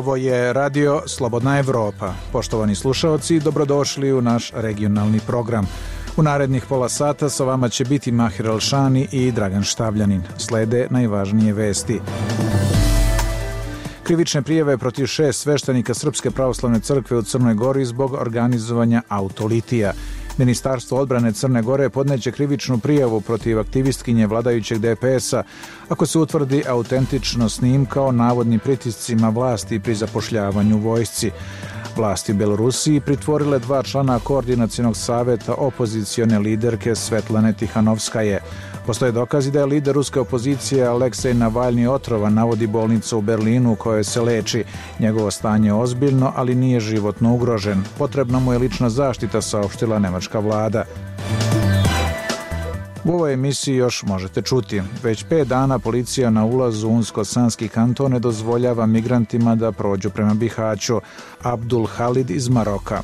Ovo je radio Slobodna Evropa. Poštovani slušaoci, dobrodošli u naš regionalni program. U narednih pola sata sa vama će biti Mahir Alšani i Dragan Štavljanin. Slede najvažnije vesti. Krivične prijave protiv 6 sveštenika Srpske pravoslavne crkve u Crnoj Gori zbog organizovanja autolitija. Ministarstvo odbrane Crne Gore podneće krivičnu prijavu protiv aktivistkinje vladajućeg DPS-a ako se utvrdi autentično snimka o navodnim pritiscima vlasti pri zapošljavanju vojsci. Vlasti u Belorusiji pritvorile 2 člana koordinacionog saveta opozicione liderke Svetlane Tihanovskaje. Postoje dokazi da je lider ruske opozicije Aleksej Navalni otrovan, navodi bolnica u Berlinu u kojoj se leči. Njegovo stanje je ozbiljno, ali nije životno ugrožen. Potrebna mu je lična zaštita, saopštila nemačka vlada. U ovoj emisiji još možete čuti. Već 5 dana policija na ulazu u Unsko-Sanski kanton ne dozvoljava migrantima da prođu prema Bihaću. Abdul Halid iz Maroka.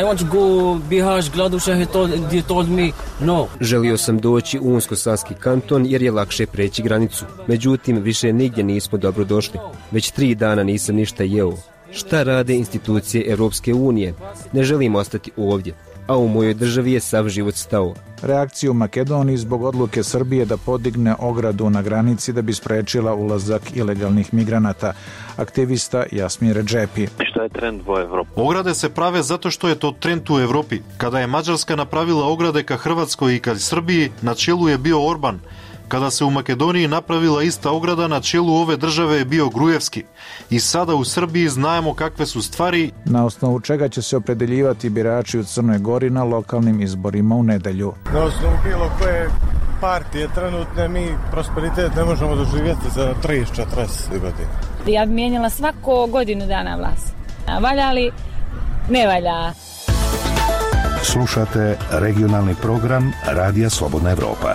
Želio sam doći u Unsko-Sanski kanton jer je lakše preći granicu. Međutim, više nigdje nismo dobro došli. Već 3 dana nisam ništa jeo. Šta rade institucije Europske unije? Ne želim ostati ovdje. A u mojoj državi je sav život stao. Reakciju u Makedoniji zbog odluke Srbije da podigne ogradu na granici da bi sprečila ulazak ilegalnih migranata. Aktivista Jasmir Redžepi. Što je trend u Evropi? Ograde se prave zato što je to trend u Evropi. Kada je Mađarska napravila ograde ka Hrvatskoj i ka Srbiji, na čelu je bio Orban. Kada se u Makedoniji napravila ista ograda, na čelu ove države je bio Grujevski. I sada u Srbiji znamo kakve su stvari. Na osnovu čega će se opredeljivati birači u Crnoj Gori na lokalnim izborima u nedelju. Na osnovu bilo koje partije trenutne mi prosperitet ne možemo doživjeti za 30-40 godina. Ja bi mijenjala svako godinu dana vlast. Valja li? Ne valja. Slušate regionalni program Radija Slobodna Evropa.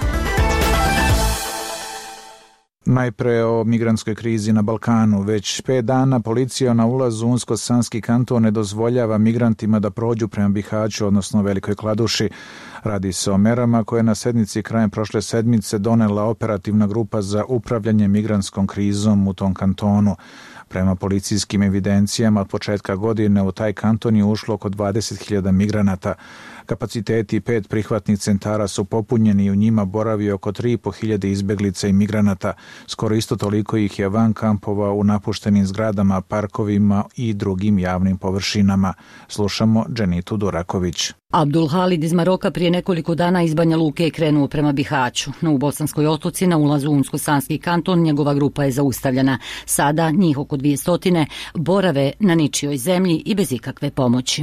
Najpre o migrantskoj krizi na Balkanu. Već 5 dana policija na ulazu u Unsko-Sanski kanton ne dozvoljava migrantima da prođu prema Bihaću, odnosno Velikoj Kladuši. Radi se o merama koje je na sednici krajem prošle sedmice donela operativna grupa za upravljanje migrantskom krizom u tom kantonu. Prema policijskim evidencijama od početka godine u taj kanton je ušlo oko 20.000 migranata. Kapaciteti 5 prihvatnih centara su popunjeni i u njima boravi oko 3.500 izbeglica i migranata. Skoro isto toliko ih je van kampova u napuštenim zgradama, parkovima i drugim javnim površinama. Slušamo Dženitu Duraković. Abdul Halid iz Maroka prije nekoliko dana iz Banja Luke je krenuo prema Bihaću. No u Bosanskoj Otoci na ulazu u Unsko-Sanski kanton njegova grupa je zaustavljena. Sada njih oko 200 borave na ničijoj zemlji i bez ikakve pomoći.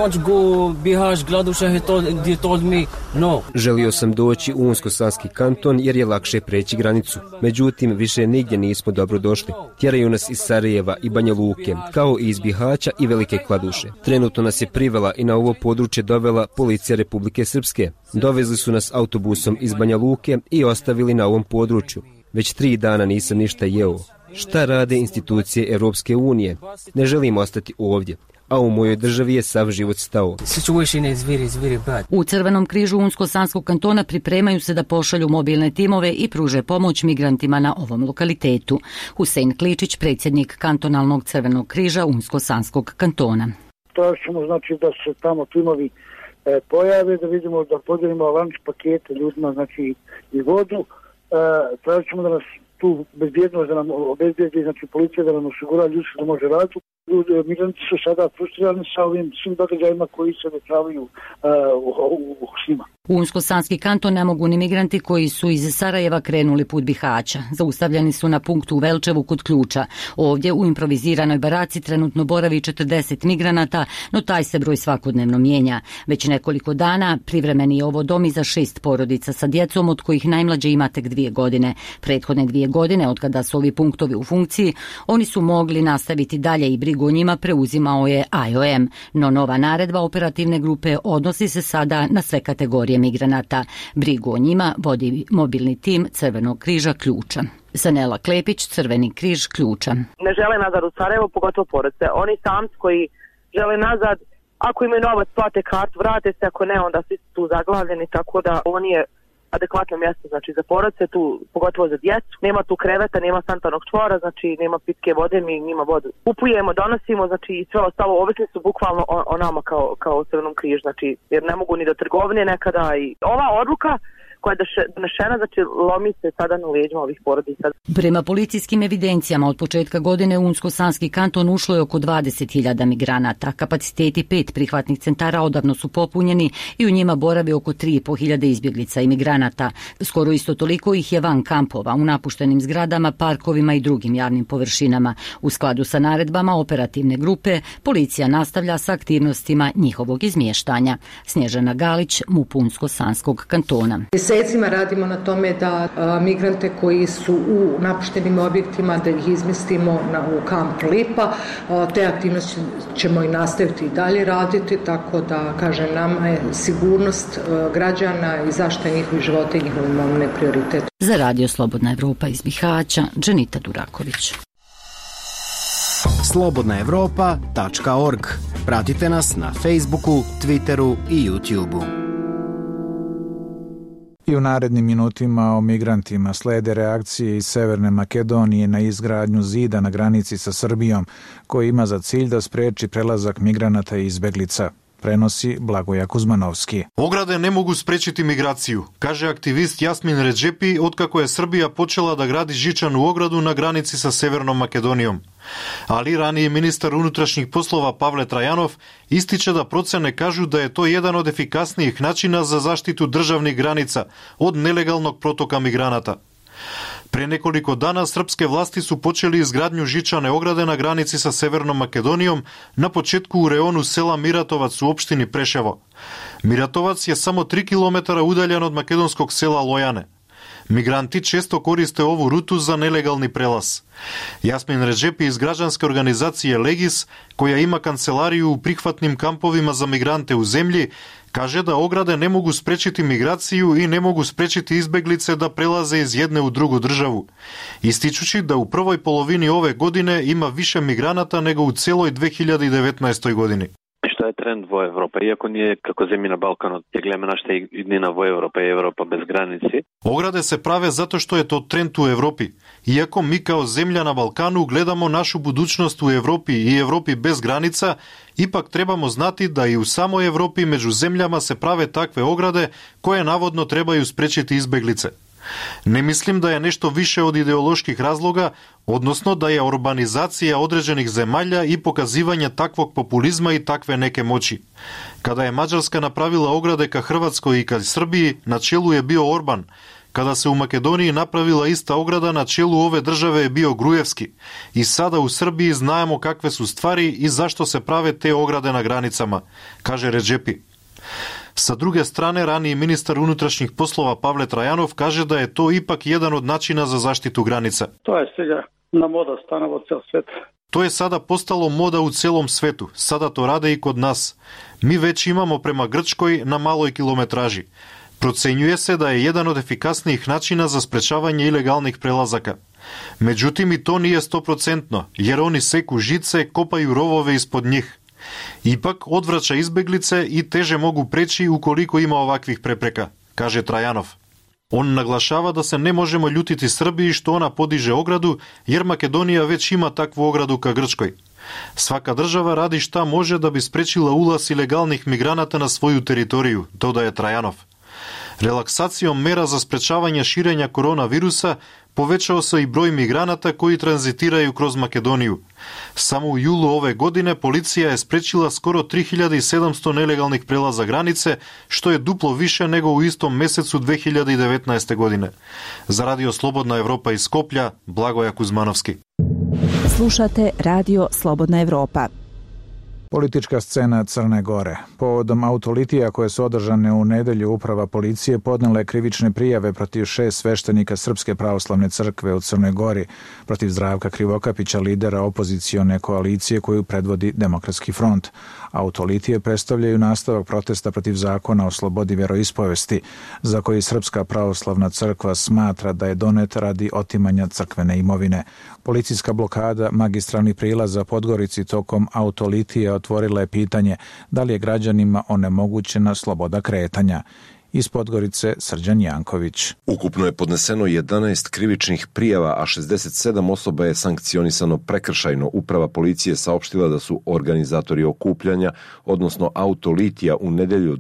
Želio sam doći u Unsko-Sanski kanton jer je lakše preći granicu. Međutim, više nigdje nismo dobro došli. Tjeraju nas iz Sarajeva i Banja Luke, kao i iz Bihaća i Velike Kladuše. Trenutno nas je privela i na ovo područje dovela policija Republike Srpske. Dovezli su nas autobusom iz Banja Luke i ostavili na ovom području. Već 3 dana nisam ništa jeo. Šta rade institucije Europske unije? Ne želim ostati ovdje. A u mojoj državi je sav život stao. U Crvenom križu Unsko-Sanskog kantona pripremaju se da pošalju mobilne timove i pruže pomoć migrantima na ovom lokalitetu. Husein Kličić, predsjednik kantonalnog Crvenog križa Unsko-Sanskog kantona. Tražimo znači da se tamo timovi pojave, da vidimo da podijelimo lunch pakete ljudima, znači i vodu. Tražimo da nas tu bezbjednost, da nam obezbijedi, znači policija da nam osigura ljudi da može raditi. Migranti su sada frustrirani sa ovim svim događajima koji se dešavaju s njima. U Unsko-Sanski kanton ne mogu ni migranti koji su iz Sarajeva krenuli put Bihaća. Zaustavljeni su na punktu u Velčevu kod Ključa. Ovdje u improviziranoj baraci trenutno boravi 40 migranata, no taj se broj svakodnevno mijenja. Već nekoliko dana privremeni je ovo dom i za 6 porodica sa djecom, od kojih najmlađe ima tek 2 godine. Prethodne 2 godine, od kada su ovi punktovi u funkciji, oni su mogli nastaviti dalje i brigu o njima preuzimao je IOM, no nova naredba operativne grupe odnosi se sada na sve kategorije migranata. Brigu o njima vodi mobilni tim Crvenog križa Ključa. Sanela Klepić, Crveni križ Ključa. Ne žele nazad u Sarajevo, pogotovo porodice. Oni samci koji žele nazad, ako imaju novac, plate kartu, vrate se, ako ne, onda svi su tu zaglavljeni, tako da on je adekvatno mjesto, znači za porodice, tu pogotovo za djecu. Nema tu kreveta, nema sanitarnog čvora, znači nema pitke vode, mi njima vodu kupujemo, donosimo, znači i sve ostalo, ovisni su bukvalno o nama kao Crvenom križu, znači jer ne mogu ni do trgovine nekada i ova odluka koja je donešena, znači lomi se sada na leđima ovih porodica. Prema policijskim evidencijama od početka godine u Unsko-Sanski kanton ušlo je oko 20.000 migranata. Kapaciteti 5 prihvatnih centara odavno su popunjeni i u njima boravi oko 3.500 izbjeglica i migranata. Skoro isto toliko ih je van kampova, u napuštenim zgradama, parkovima i drugim javnim površinama. U skladu sa naredbama operativne grupe, policija nastavlja sa aktivnostima njihovog izmještanja. Snježana Galić, MUP Unsko-Sanskog kantona. Mjesecima radimo na tome da migrante koji su u napuštenim objektima da ih izmjestimo u kamp Lipa. Te aktivnosti ćemo i nastaviti i dalje raditi, tako da, kažem, nama je sigurnost građana i zaštita njihovih života i njihovih imovine prioritet. Za Radio Slobodna Evropa iz Bihaća, Dženita Duraković. slobodnaevropa.org. Pratite nas na Facebooku, Twitteru i YouTubeu. I u narednim minutima o migrantima slede reakcije iz Severne Makedonije na izgradnju zida na granici sa Srbijom, koji ima za cilj da spreči prelazak migranata i izbeglica. Prenosi Blagoja Kuzmanovski. Ograde ne mogu sprečiti migraciju, kaže aktivist Jasmin Redžepi otkako je Srbija počela da gradi žičanu ogradu na granici sa Severnom Makedonijom. Ali raniji ministar unutrašnjih poslova Pavle Trajanov ističe da procene kažu da je to jedan od efikasnijih načina za zaštitu državnih granica od nelegalnog protoka migranata. Pre nekoliko dana srpske vlasti su počeli izgradnju žičane ograde na granici sa Severnom Makedonijom na početku u reonu sela Miratovac u opštini Preševo. Miratovac je samo 3 km udaljen od makedonskog sela Lojane. Migranti često koriste ovu rutu za nelegalni prelaz. Jasmin Redžepi iz građanske organizacije Legis, koja ima kancelariju u prihvatnim kampovima za migrante u zemlji, kaže da ograde ne mogu sprečiti migraciju i ne mogu sprečiti izbeglice da prelaze iz jedne u drugu državu, ističući da u prvoj polovini ove godine ima više migranata nego u celoj 2019. godini. Što je trend vo Evropa, iako nije kako zemlji na Balkanu, tegleme našta jednina vo Evropa i Evropa bez granici. Ograde se prave zato što je to trend u Evropi. Iako mi kao zemlja na Balkanu gledamo našu budućnost u Evropi i Evropi bez granica, ipak trebamo znati da i u samoj Evropi među zemljama se prave takve ograde koje navodno trebaju sprečiti izbeglice. Ne mislim da je nešto više od ideoloških razloga, odnosno da je urbanizacija određenih zemalja i pokazivanje takvog populizma i takve neke moći. Kada je Mađarska napravila ograde ka Hrvatskoj i ka Srbiji, na čelu je bio Orban. Kada se u Makedoniji napravila ista ograda, na čelu ove države je bio Grujevski. I sada u Srbiji znamo kakve su stvari i zašto se prave te ograde na granicama, kaže Redžepi. Sa druge strane, raniji ministar unutrašnjih poslova Pavle Trajanov kaže da je to ipak jedan od načina za zaštitu granica. To je сега na moda stana vo cel svet. To je sada postalo moda u celom svetu. Sada to rade i kod nas. Mi već imamo prema Grčkoj na maloj kilometraži. Procenjuje se da je jedan od efikasnijih načina za sprečavanje ilegalnih prelazaka. Međutim, i to nije 100%, jer oni seku žice, kopaju rovove ispod njih. Ipak odvraća izbeglice i teže mogu preći ukoliko ima ovakvih prepreka, kaže Trajanov. On naglašava da se ne možemo ljutiti Srbiji što ona podiže ogradu, jer Makedonija već ima takvu ogradu ka Grčkoj. Svaka država radi šta može da bi sprečila ulaz ilegalnih migranata na svoju teritoriju, dodaje Trajanov. Relaksacijom mera za sprečavanje širenja koronavirusa povećao se i broj migranata koji tranzitiraju kroz Makedoniju. Samo u julu ove godine policija je sprečila skoro 3700 nelegalnih prelaza granice, što je duplo više nego u istom mesecu 2019. godine. Za Radio Slobodna Evropa iz Skoplja, Blagoja Kuzmanovski. Slušate Radio Slobodna Evropa. Politička scena Crne Gore. Povodom autolitija koje su održane u nedelju, uprava policije podnela je krivične prijave protiv 6 sveštenika Srpske pravoslavne crkve u Crnoj Gori, protiv Zdravka Krivokapića, lidera opozicione koalicije koju predvodi Demokratski front. Autolitije predstavljaju nastavak protesta protiv zakona o slobodi vjeroispovesti, za koji Srpska pravoslavna crkva smatra da je donet radi otimanja crkvene imovine. Policijska blokada magistralnih prilaza Podgorici tokom autolitija otvorila je pitanje da li je građanima onemogućena sloboda kretanja. Iz Podgorice Srđan Janković. Ukupno je podneseno 11 krivičnih prijava, a 67 osoba je sankcionisano prekršajno. Uprava policije saopštila da su organizatori okupljanja, odnosno autolitija, u nedelju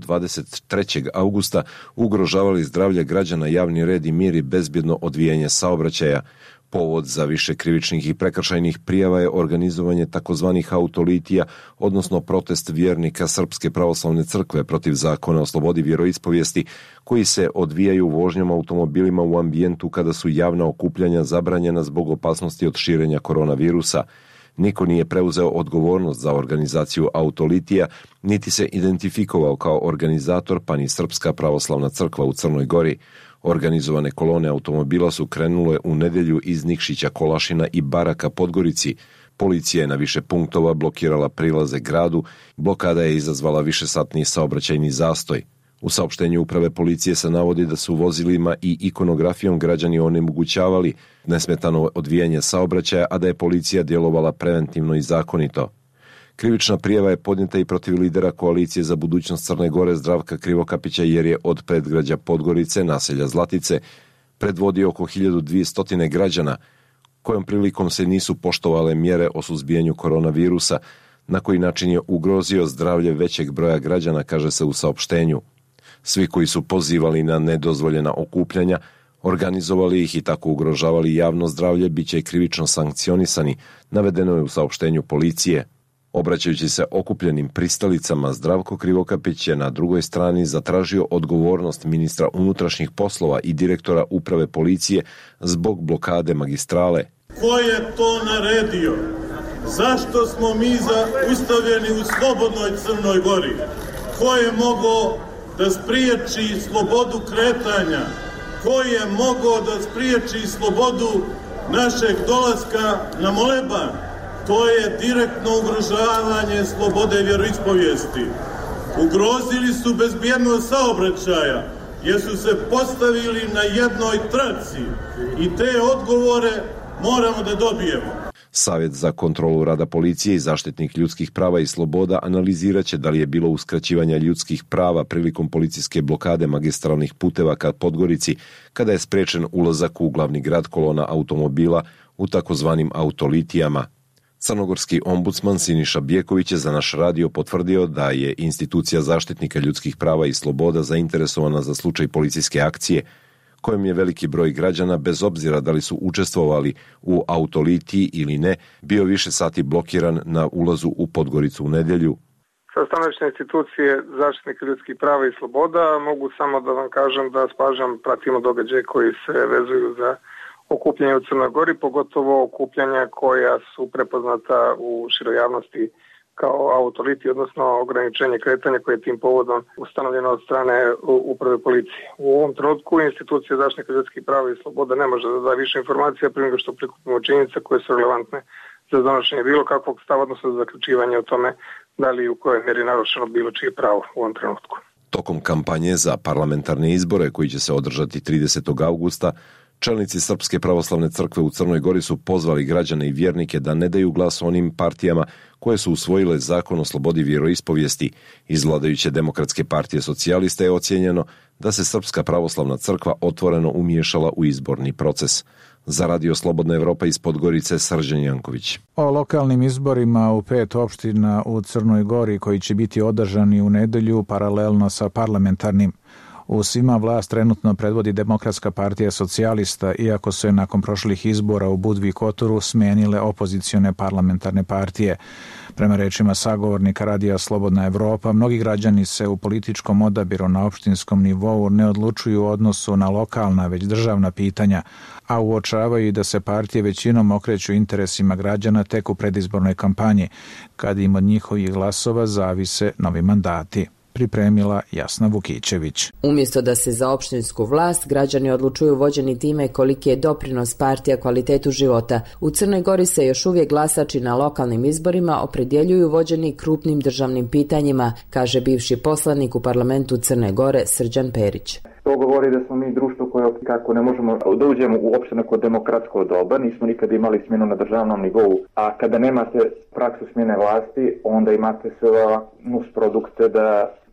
23. augusta ugrožavali zdravlje građana, javni red i mir i bezbjedno odvijanje saobraćaja. Povod za više krivičnih i prekršajnih prijava je organizovanje takozvanih autolitija, odnosno protest vjernika Srpske pravoslavne crkve protiv zakona o slobodi vjeroispovijesti, koji se odvijaju vožnjom automobilima u ambijentu kada su javna okupljanja zabranjena zbog opasnosti od širenja koronavirusa. Niko nije preuzeo odgovornost za organizaciju autolitija, niti se identifikovao kao organizator, pa ni Srpska pravoslavna crkva u Crnoj Gori. Organizovane kolone automobila su krenule u nedelju iz Nikšića, Kolašina i Baraka Podgorici. Policija je na više punktova blokirala prilaze gradu, blokada je izazvala višesatni saobraćajni zastoj. U saopštenju uprave policije se navodi da su vozilima i ikonografijom građani onemogućavali nesmetano odvijanje saobraćaja, a da je policija djelovala preventivno i zakonito. Krivična prijava je podnijeta i protiv lidera Koalicije za budućnost Crne Gore Zdravka Krivokapića, jer je od predgrađa Podgorice, naselja Zlatice, predvodio oko 1200 građana, kojom prilikom se nisu poštovale mjere o suzbijanju koronavirusa, na koji način je ugrozio zdravlje većeg broja građana, kaže se u saopštenju. Svi koji su pozivali na nedozvoljena okupljanja, organizovali ih i tako ugrožavali javno zdravlje, bit će krivično sankcionisani, navedeno je u saopštenju policije. Obraćajući se okupljenim pristalicama, Zdravko Krivokapić je na drugoj strani zatražio odgovornost ministra unutrašnjih poslova i direktora uprave policije zbog blokade magistrale. Ko je to naredio? Zašto smo mi ustavljeni u slobodnoj Crnoj Gori? Ko je mogao da spriječi slobodu kretanja? Ko je mogao da spriječi slobodu našeg dolaska na moleban? To je direktno ugrožavanje slobode vjeroispovijesti. Ugrozili su bezbjednost saobraćaja jer su se postavili na jednoj traci i te odgovore moramo da dobijemo. Savjet za kontrolu rada policije i zaštitnik ljudskih prava i sloboda analizirat će da li je bilo uskraćivanja ljudskih prava prilikom policijske blokade magistralnih puteva ka Podgorici, kada je sprečen ulazak u glavni grad kolona automobila u takozvanim autolitijama. Crnogorski ombudsman Siniša Bjeković je za naš radio potvrdio da je institucija zaštitnika ljudskih prava i sloboda zainteresovana za slučaj policijske akcije, kojem je veliki broj građana, bez obzira da li su učestvovali u autolitiji ili ne, bio više sati blokiran na ulazu u Podgoricu u nedelju. Sa stanovišta institucije zaštitnika ljudskih prava i sloboda mogu samo da vam kažem da s pažnjom pratimo događaje koji se vezuju za okupljanje u Crnoj Gori, pogotovo okupljanja koja su prepoznata u široj javnosti kao autoliti, odnosno ograničenje kretanja koje je tim povodom ustanovljeno od strane uprave policije. U ovom trenutku institucija zaštitnika ljudskih prava i sloboda ne može da da više informacija prije nego što prikupimo činjenice koje su relevantne za donošenje bilo kakvog stava, odnosno za zaključivanje o tome da li u kojoj mjeri narušeno bilo čije pravo u ovom trenutku. Tokom kampanje za parlamentarne izbore koji će se održati 30. augusta, čelnici Srpske pravoslavne crkve u Crnoj Gori su pozvali građane i vjernike da ne daju glas onim partijama koje su usvojile zakon o slobodi vjeroispovijesti. Iz vladajuće Demokratske partije socijalista je ocijenjeno da se Srpska pravoslavna crkva otvoreno umiješala u izborni proces. Za Radio Slobodna Evropa iz Podgorice, Srđan Janković. O lokalnim izborima u 5 opština u Crnoj Gori koji će biti održani u nedelju paralelno sa parlamentarnim. U svima vlast trenutno predvodi Demokratska partija socijalista, iako su je nakon prošlih izbora u Budvi i Kotoru smenile opozicione parlamentarne partije. Prema rečima sagovornika Radija Slobodna Evropa, mnogi građani se u političkom odabiru na opštinskom nivou ne odlučuju u odnosu na lokalna, već državna pitanja, a uočavaju i da se partije većinom okreću interesima građana tek u predizbornoj kampanji, kad im od njihovih glasova zavise novi mandati. Pripremila Jasna Vukićević. Umjesto da se za opštinsku vlast građani odlučuju vođeni time koliki je doprinos partija kvalitetu života, u Crnoj Gori se još uvijek glasači na lokalnim izborima opredjeljuju vođeni krupnim državnim pitanjima, kaže bivši poslanik u parlamentu Crne Gore Srđan Perić. To govori da smo mi društvo koje kako ne možemo da uđemo uopšte neko demokratsko doba, nismo nikada imali smjenu na državnom nivou, a kada nemate praksu smjene vlasti, onda imate sve nusprodukte da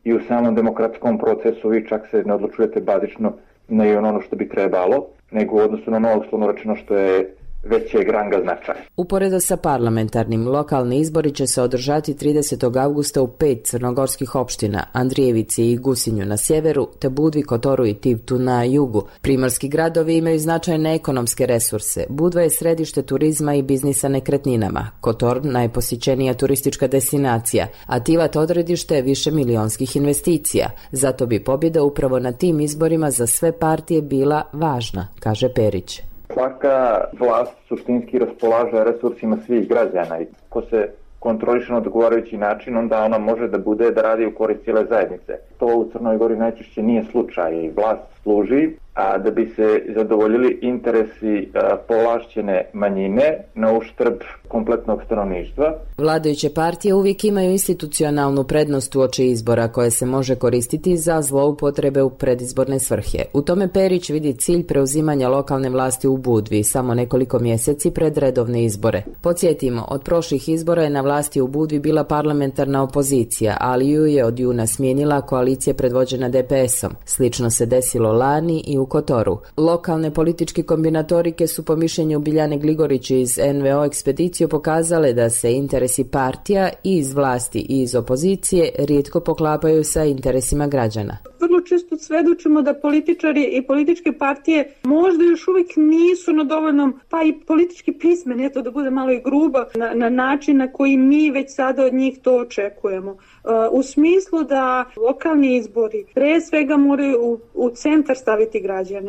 i u samom demokratskom procesu vi čak se ne odlučujete bazično na i ono što bi trebalo, nego u odnosu na ono uslovno rečeno što je većeg ranga značaja. Uporedo sa parlamentarnim, lokalni izbori će se održati 30. augusta u 5 crnogorskih opština, Andrijevici i Gusinju na sjeveru, te Budvi, Kotoru i Tivtu na jugu. Primorski gradovi imaju značajne ekonomske resurse. Budva je središte turizma i biznisa nekretninama, Kotor najposjećenija turistička destinacija, a Tivat odredište višemilionskih investicija. Zato bi pobjeda upravo na tim izborima za sve partije bila važna, kaže Perić. Svaka vlast suštinski raspolaže resursima svih građana i ko se kontroliše na odgovarajući način, onda ona može da radi u korist cijele zajednice. To u Crnoj Gori najčešće nije slučaj i vlast služi da bi se zadovoljili interesi povlašćene manjine na uštrb kompletnog stanovništva. Vladajuće partije uvijek imaju institucionalnu prednost uoči izbora koje se može koristiti za zloupotrebe u predizborne svrhe. U tome Perić vidi cilj preuzimanja lokalne vlasti u Budvi samo nekoliko mjeseci pred redovne izbore. Podsjetimo, od prošlih izbora je na vlasti u Budvi bila parlamentarna opozicija, ali ju je od juna smijenila koalicija predvođena DPS-om. Slično se desilo lani i u Kotoru. Lokalne političke kombinatorike su po mišljenju Biljane Gligorić iz NVO ekspediciju pokazale da se interesi partija i iz vlasti i iz opozicije rijetko poklapaju sa interesima građana. Vrlo često svedočimo da političari i političke partije možda još uvijek nisu na dovoljnom, pa i politički pismeni, eto da bude malo i gruba, na način na koji mi već sada od njih to očekujemo. U smislu da lokalni izbori pre svega moraju u centar staviti građane,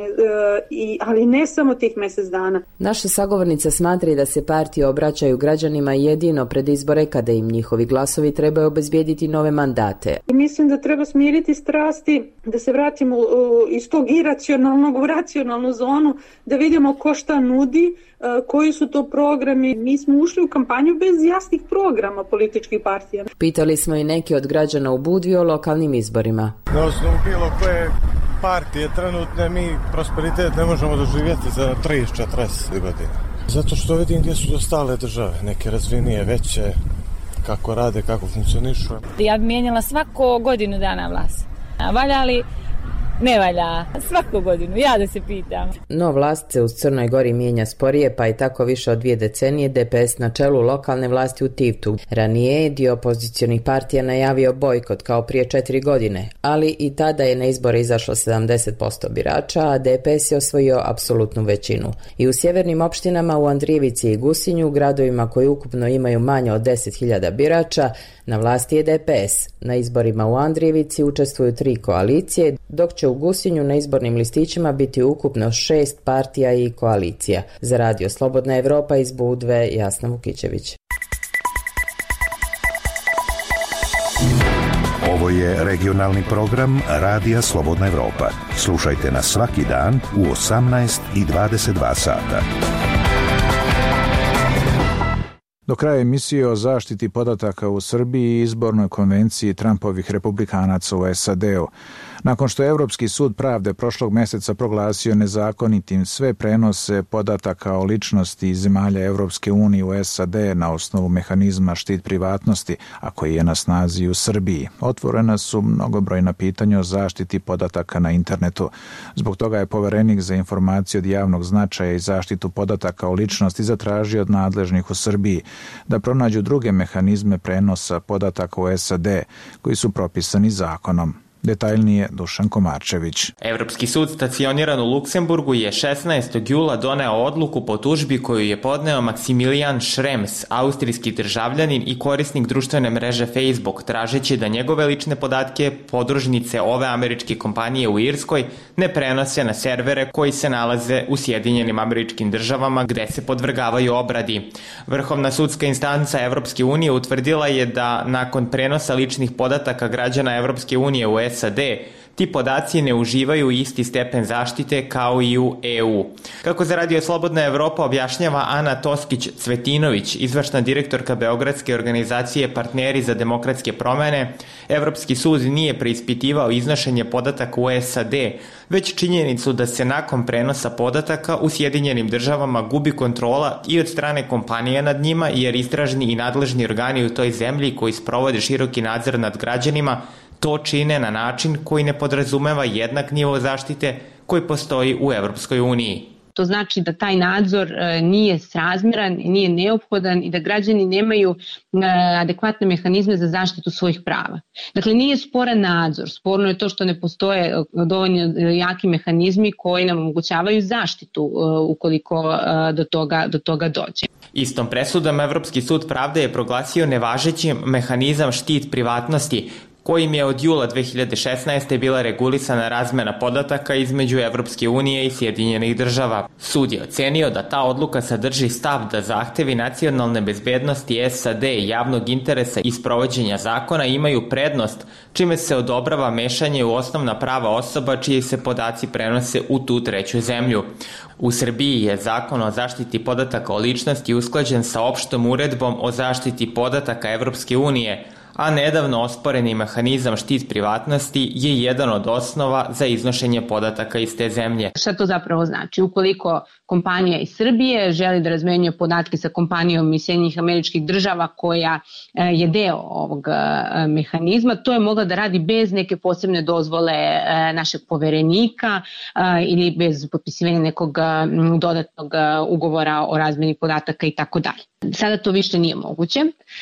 ali ne samo tih mjesec dana. Naša sagovornica smatra da se partije obraćaju građanima jedino pred izbore kada im njihovi glasovi trebaju obezbijediti nove mandate. Mislim da treba smiriti strasti, da se vratimo iz tog iracionalnog u racionalnu zonu, da vidimo ko šta nudi, koji su to programi. Mi smo ušli u kampanju bez jasnih programa političkih partija. Pitali smo i neki od građana u Budvi o lokalnim izborima. Na osnovu bilo koje partije trenutne mi prosperitet ne možemo doživjeti za 30-40 godina. Zato što vidim gdje su dostale države, neke razvinije, veće, kako rade, kako funkcionišu. Ja bi mijenjala svako godinu dana vlast. Valja li? Ne valja. Svaku godinu, ja da se pitam. No vlast se u Crnoj Gori mijenja sporije, pa i tako više od 2 decenije DPS na čelu lokalne vlasti u Tivtu. Ranije je dio opozicionih partija najavio bojkot kao prije 4 godine, ali i tada je na izbore izašlo 70% birača, a DPS je osvojio apsolutnu većinu. I u sjevernim opštinama u Andrijevici i Gusinju, gradovima koji ukupno imaju manje od 10.000 birača, na vlasti je DPS. Na izborima u Andrijevici učestvuju 3 koalicije, dok će u Gusinju na izbornim listićima biti ukupno 6 partija i koalicija. Za Radio Slobodna Evropa iz Budve, Jasna Vukićević. Ovo je regionalni program Radija Slobodna Evropa. Slušajte nas svaki dan u 18 i 22 sata. Do kraja emisije o zaštiti podataka u Srbiji i izbornoj konvenciji Trumpovih republikanaca u SAD-u. Nakon što je Europski sud pravde prošlog mjeseca proglasio nezakonitim sve prenose podataka o ličnosti iz zemalja Europske unije u SAD na osnovu mehanizma štit privatnosti, a koji je na snazi u Srbiji, otvorena su mnogobrojna pitanja o zaštiti podataka na internetu. Zbog toga je poverenik za informacije od javnog značaja i zaštitu podataka o ličnosti zatražio od nadležnih u Srbiji da pronađu druge mehanizme prenosa podataka u SAD koji su propisani zakonom. Detaljnije Dušan Komarčević. Evropski sud stacioniran u Luksemburgu je 16. jula doneo odluku po tužbi koju je podneo Maksimilijan Šrems, austrijski državljanin i korisnik društvene mreže Facebook, tražeći da njegove lične podatke podružnice ove američke kompanije u Irskoj ne prenose na servere koji se nalaze u Sjedinjenim Američkim Državama gde se podvrgavaju obradi. Vrhovna sudska instanca Evropske unije utvrdila je da nakon prenosa ličnih podataka građana Evropske unije u SAD, ti podaci ne uživaju isti stepen zaštite kao i u EU. Kako za Radio Slobodna Evropa objašnjava Ana Toskić-Cvetinović, izvršna direktorka Beogradske organizacije Partneri za demokratske promene, Evropski sud nije preispitivao iznošenje podataka u SAD, već činjenicu da se nakon prenosa podataka u Sjedinjenim Državama gubi kontrola i od strane kompanija nad njima, jer istražni i nadležni organi u toj zemlji koji sprovode široki nadzor nad građanima to čine na način koji ne podrazumeva jednak nivo zaštite koji postoji u Evropskoj uniji. To znači da taj nadzor nije srazmjeran, nije neophodan i da građani nemaju adekvatne mehanizme za zaštitu svojih prava. Dakle, nije sporan nadzor, sporno je to što ne postoje dovoljno jaki mehanizmi koji nam omogućavaju zaštitu ukoliko do toga dođe. Istom presudom Evropski sud pravde je proglasio nevažećim mehanizam štit privatnosti, kojim je od jula 2016. bila regulisana razmena podataka između Evropske unije i Sjedinjenih država. Sud je ocenio da ta odluka sadrži stav da zahtevi nacionalne bezbednosti SAD i javnog interesa i sprovođenja zakona imaju prednost, čime se odobrava mešanje u osnovna prava osoba čiji se podaci prenose u tu treću zemlju. U Srbiji je Zakon o zaštiti podataka o ličnosti usklađen sa opštom uredbom o zaštiti podataka Evropske unije, a nedavno osporeni mehanizam štit privatnosti je jedan od osnova za iznošenje podataka iz te zemlje. Šta to zapravo znači? Ukoliko kompanija iz Srbije želi da razmenjuje podatke sa kompanijom iz Sjedinjenih Američkih Država koja je deo ovog mehanizma, to je mogla da radi bez neke posebne dozvole našeg poverenika ili bez potpisivanja nekog dodatnog ugovora o razmeni podataka i tako dalje. Sada to više nije moguće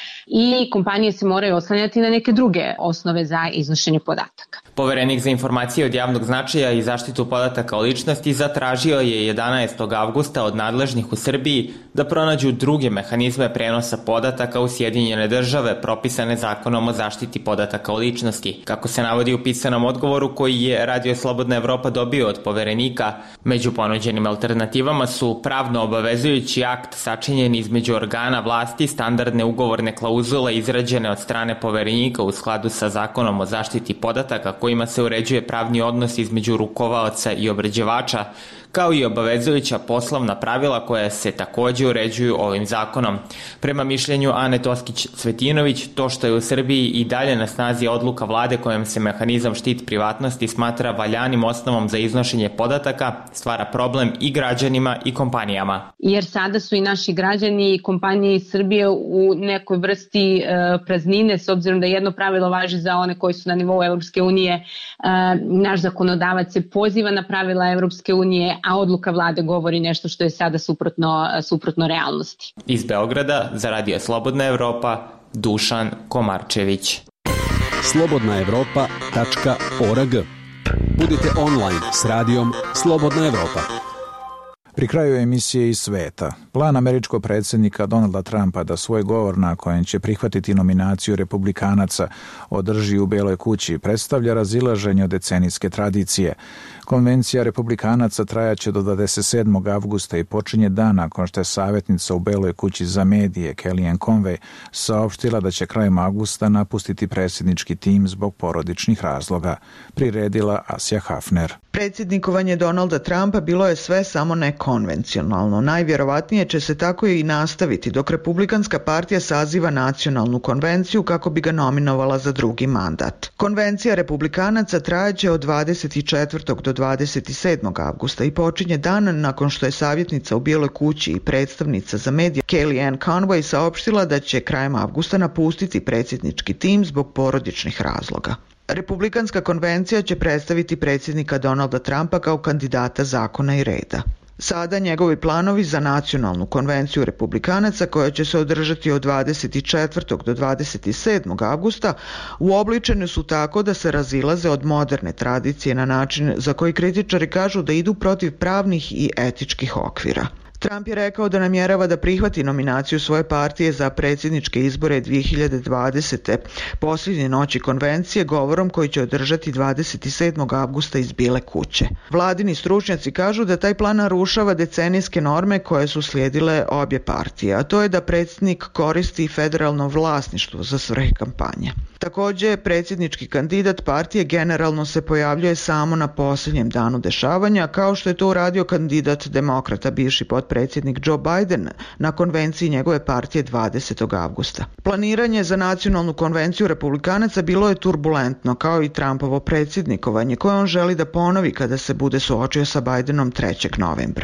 i kompanije se moraju oslanjati na neke druge osnove za iznošenje podataka. Poverenik za informacije od javnog značaja i zaštitu podataka o ličnosti zatražio je 11. avgusta od nadležnih u Srbiji da pronađu druge mehanizme prenosa podataka u Sjedinjene države propisane Zakonom o zaštiti podataka o ličnosti. Kako se navodi u pisanom odgovoru koji je Radio Slobodna Evropa dobio od poverenika, među ponuđenim alternativama su pravno obavezujući akt sačinjen između organa vlasti, standardne ugovorne klauzule izrađene od strane poverenika u skladu sa Zakonom o zaštiti podataka kojima se uređuje pravni odnos između rukovaoca i obrađivača, kao i obavezujuća poslovna pravila koja se takođe uređuju ovim zakonom. Prema mišljenju Ane Toskić-Cvetinović, to što je u Srbiji i dalje na snazi odluka vlade kojom se mehanizam štit privatnosti smatra valjanim osnovom za iznošenje podataka, stvara problem i građanima i kompanijama. Jer sada su i naši građani i kompanije iz Srbije u nekoj vrsti praznine, s obzirom da jedno pravilo važi za one koji su na nivou Evropske unije. Naš zakonodavac se poziva na pravila Evropske unije, a odluka vlade govori nešto što je sada suprotno realnosti. Iz Beograda za Radio Slobodna Evropa, Dušan Komarčević. slobodnaevropa.org. Budite online s radijom Slobodna Evropa. Pri kraju emisije iz sveta, plan američkog predsjednika Donalda Trumpa da svoj govor na kojem će prihvatiti nominaciju republikanaca održi u Beloj kući predstavlja razilaženje od decenijske tradicije. Konvencija republikanaca trajaće do 27. avgusta i počinje dan nakon što je savjetnica u Beloj kući za medije Kellyanne Conway saopštila da će krajem avgusta napustiti predsjednički tim zbog porodičnih razloga, priredila Asja Hafner. Predsjednikovanje Donalda Trumpa bilo je sve samo nekonvencionalno. Najvjerovatnije će se tako i nastaviti dok Republikanska partija saziva nacionalnu konvenciju kako bi ga nominovala za drugi mandat. Konvencija republikanaca trajaće od 24. do 27. avgusta i počinje dan nakon što je savjetnica u Bijeloj kući i predstavnica za medije Kellyanne Conway saopštila da će krajem avgusta napustiti predsjednički tim zbog porodičnih razloga. Republikanska konvencija će predstaviti predsjednika Donalda Trumpa kao kandidata zakona i reda. Sada njegovi planovi za nacionalnu konvenciju republikanaca koja će se održati od 24. do 27. avgusta uobličeni su tako da se razilaze od moderne tradicije na način za koji kritičari kažu da idu protiv pravnih i etičkih okvira. Trump je rekao da namjerava da prihvati nominaciju svoje partije za predsjedničke izbore 2020. posljednje noći konvencije govorom koji će održati 27. avgusta iz Bijele kuće. Vladini stručnjaci kažu da taj plan narušava decenijske norme koje su slijedile obje partije, a to je da predsjednik koristi federalno vlasništvo za svrhe kampanje. Također, predsjednički kandidat partije generalno se pojavljuje samo na posljednjem danu dešavanja, kao što je to uradio kandidat demokrata, bivši potpredsjednik Joe Biden, na konvenciji njegove partije 20. avgusta. Planiranje za nacionalnu konvenciju republikanaca bilo je turbulentno, kao i Trumpovo predsjednikovanje, koje on želi da ponovi kada se bude suočio sa Bidenom 3. novembra.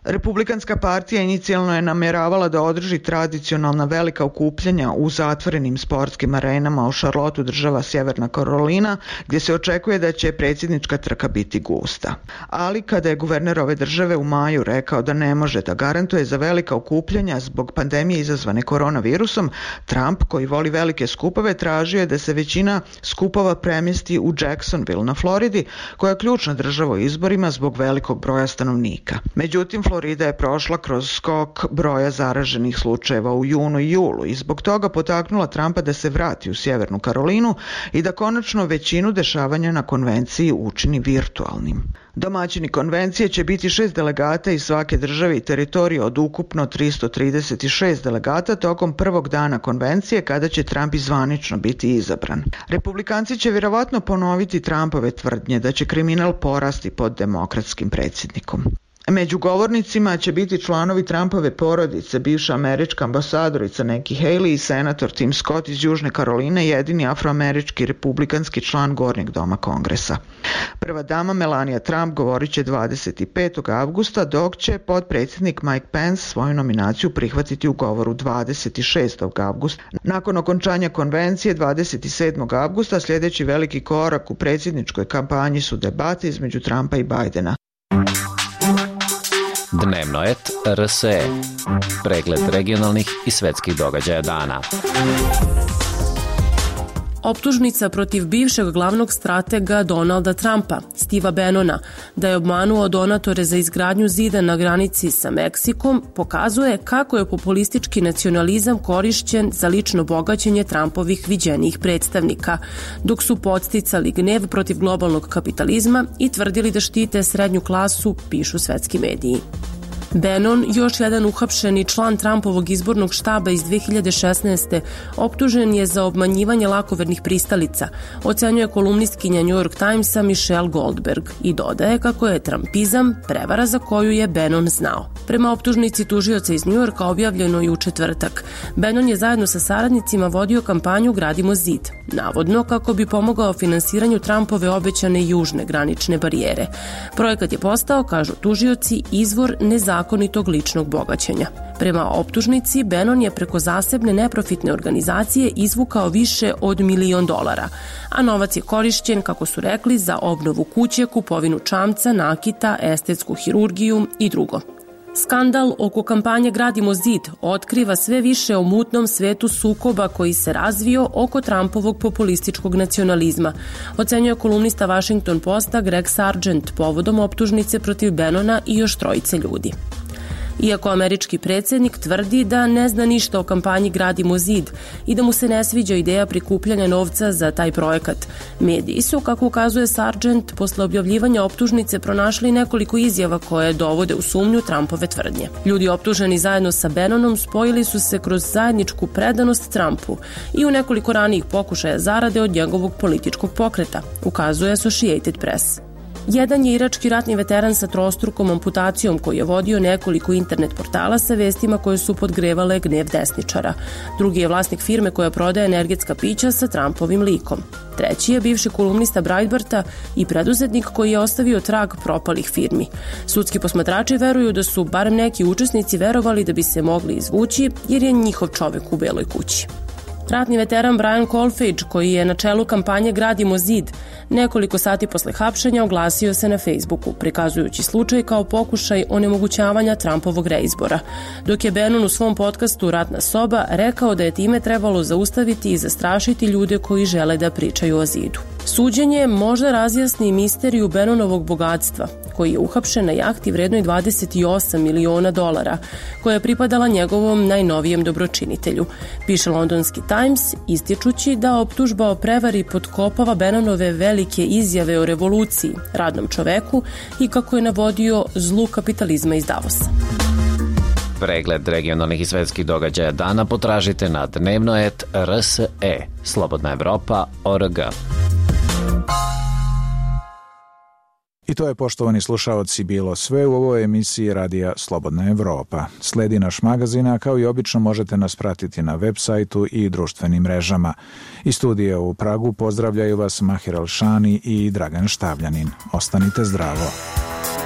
Republikanska partija inicijalno je namjeravala da održi tradicionalna velika okupljanja u zatvorenim sportskim arenama u Charlotteu, država Sjeverna Karolina, gdje se očekuje da će predsjednička trka biti gusta. Ali kada je guverner ove države u maju rekao da ne može da garantuje za velika okupljanja zbog pandemije izazvane koronavirusom, Trump, koji voli velike skupove, tražio je da se većina skupova premjesti u Jacksonville na Floridi, koja je ključna država u izborima zbog velikog broja stanovnika. Međutim, Florida je prošla kroz skok broja zaraženih slučajeva u junu i julu i zbog toga potaknula Trumpa da se vrati u Sjevernu Karolinu i da konačno većinu dešavanja na konvenciji učini virtualnim. Domaćini konvencije će biti 6 delegata iz svake države i teritorije od ukupno 336 delegata tokom prvog dana konvencije, kada će Trump i zvanično biti izabran. Republikanci će vjerovatno ponoviti Trumpove tvrdnje da će kriminal porasti pod demokratskim predsjednikom. Među govornicima će biti članovi Trumpove porodice, bivša američka ambasadorica Nikki Haley i senator Tim Scott iz Južne Karoline, jedini afroamerički republikanski član Gornjeg doma Kongresa. Prva dama Melania Trump govorit će 25. avgusta, dok će potpredsjednik Mike Pence svoju nominaciju prihvatiti u govoru 26. avgusta. Nakon okončanja konvencije 27. avgusta sljedeći veliki korak u predsjedničkoj kampanji su debate između Trumpa i Bidena. Dnevnoet RSE. Pregled regionalnih i svetskih događaja dana. Optužnica protiv bivšeg glavnog stratega Donalda Trumpa, Steva Bannona, da je obmanuo donatore za izgradnju zida na granici sa Meksikom, pokazuje kako je populistički nacionalizam korišćen za lično bogaćenje Trumpovih viđenijih predstavnika, dok su podsticali gnev protiv globalnog kapitalizma i tvrdili da štite srednju klasu, pišu svetski mediji. Bannon, još jedan uhapšeni član Trumpovog izbornog štaba iz 2016. optužen je za obmanjivanje lakovernih pristalica, ocenjuje kolumnistkinja New York Timesa Michelle Goldberg i dodaje kako je trumpizam prevara za koju je Bannon znao. Prema optužnici tužioca iz New Yorka objavljeno i u četvrtak, Bannon je zajedno sa saradnicima vodio kampanju Gradimo zid, navodno kako bi pomogao finansiranju Trumpove obećane južne granične barijere. Projekat je postao, kažu tužioci, izvor nezakonitog ličnog bogaćenja. Prema optužnici, Bannon je preko zasebne neprofitne organizacije izvukao više od $1 milion, a novac je korišćen, kako su rekli, za obnovu kuće, kupovinu čamca, nakita, estetsku hirurgiju i drugo. Skandal oko kampanje Gradimo zid otkriva sve više o mutnom svetu sukoba koji se razvio oko Trumpovog populističkog nacionalizma, ocenjuje kolumnista Washington Posta Greg Sargent povodom optužnice protiv Bannona i još 3 ljudi. Iako američki predsjednik tvrdi da ne zna ništa o kampanji Gradimo zid i da mu se ne sviđa ideja prikupljanja novca za taj projekat, mediji su, kako ukazuje Sargent, posle objavljivanja optužnice pronašli nekoliko izjava koje dovode u sumnju Trumpove tvrdnje. Ljudi optuženi zajedno sa Bannonom spojili su se kroz zajedničku predanost Trumpu i u nekoliko ranijih pokušaja zarade od njegovog političkog pokreta, ukazuje Associated Press. Jedan je irački ratni veteran sa trostrukom amputacijom koji je vodio nekoliko internet portala sa vestima koje su podgrevale gnev desničara. Drugi je vlasnik firme koja prodaje energetska pića sa Trumpovim likom. Treći je bivši kolumnista Breitbarta i preduzetnik koji je ostavio trag propalih firmi. Sudski posmatrači veruju da su barem neki učesnici verovali da bi se mogli izvući jer je njihov čovek u Beloj kući. Ratni veteran Brian Kolfage, koji je na čelu kampanje Gradimo zid, nekoliko sati posle hapšenja oglasio se na Facebooku, prikazujući slučaj kao pokušaj onemogućavanja Trumpovog reizbora, dok je Bannon u svom podcastu Ratna soba rekao da je time trebalo zaustaviti i zastrašiti ljude koji žele da pričaju o zidu. Suđenje možda razjasni misteriju Bannonovog bogatstva, koji je uhapšen na jahti vrednoj $28 miliona, koja je pripadala njegovom najnovijem dobročinitelju, piše londonski Times, ističući da optužba o prevari potkopava Bannonove velike izjave o revoluciji, radnom čoveku i kako je navodio zlu kapitalizma iz Davosa. Pregled regionalnih i svetskih događaja dana potražite na Dnevnoet RSE, Slobodna Evropa.org. I to je, poštovani slušaoci, bilo sve u ovoj emisiji Radija Slobodna Evropa. Sledi naš magazin, a kao i obično možete nas pratiti na web sajtu i društvenim mrežama. Iz studija u Pragu pozdravljaju vas Mahir Alšani i Dragan Štavljanin. Ostanite zdravo.